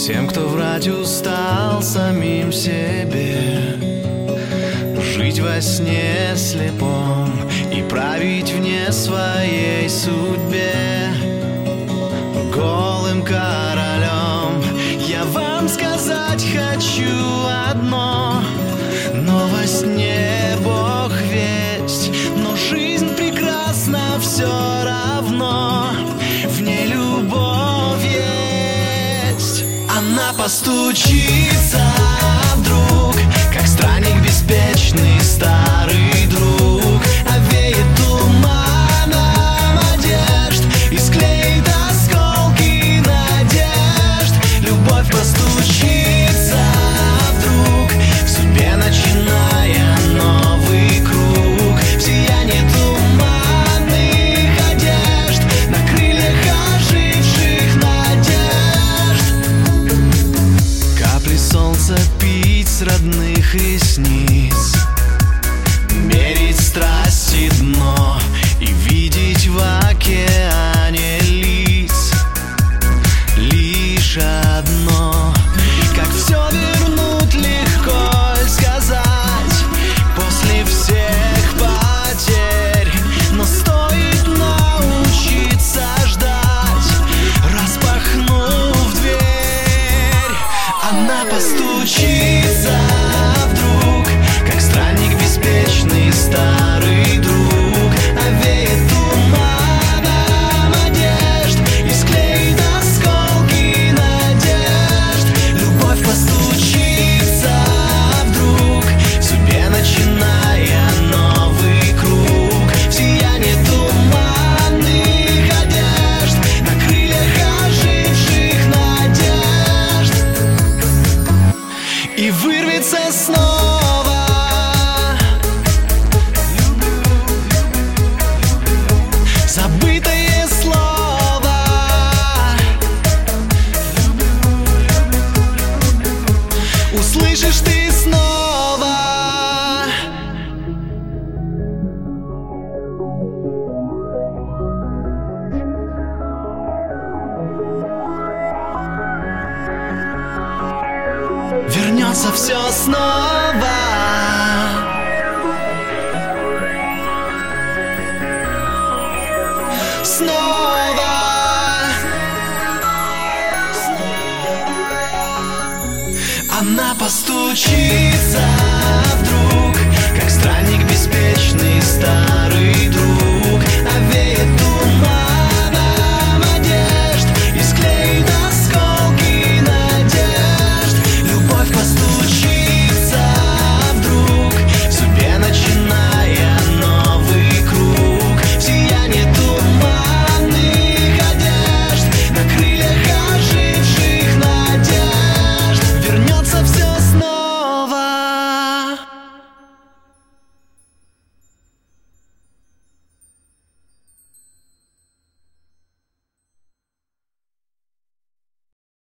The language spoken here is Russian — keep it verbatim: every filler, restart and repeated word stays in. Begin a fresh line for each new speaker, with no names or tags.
Всем, кто врать устал самим себе, жить во сне слепом и править вне своей судьбе. Голым королем я вам сказать хочу одно: но во сне Бог весть, но жизнь прекрасна все равно. В ней любовь есть. Она постучится вдруг, как странник беспечный старый друг, овеет туманом одежд и склеит осколки надежд. Любовь постучится вдруг, в судьбе начиная новый круг, в сиянии туманных одежд, на крыльях оживших надежд. Капли солнца пить с родных ресниц, мерить страсти дно и видеть в океане лиц лишь одно. Как все вернуть, легко сказать после всех потерь, но стоит научиться ждать, распахнув дверь. Она постучится вдруг, как странник беспечный старый друг, овеет туманом одежд и склеит осколки надежд. Любовь постучится вдруг, в судьбе начиная новый круг, в сиянии туманных одежд, на крыльях оживших надежд. И вырвется снова забытое слово. Услышишь ты снова. Вернется все снова. Снова. Она постучится вдруг, как странник без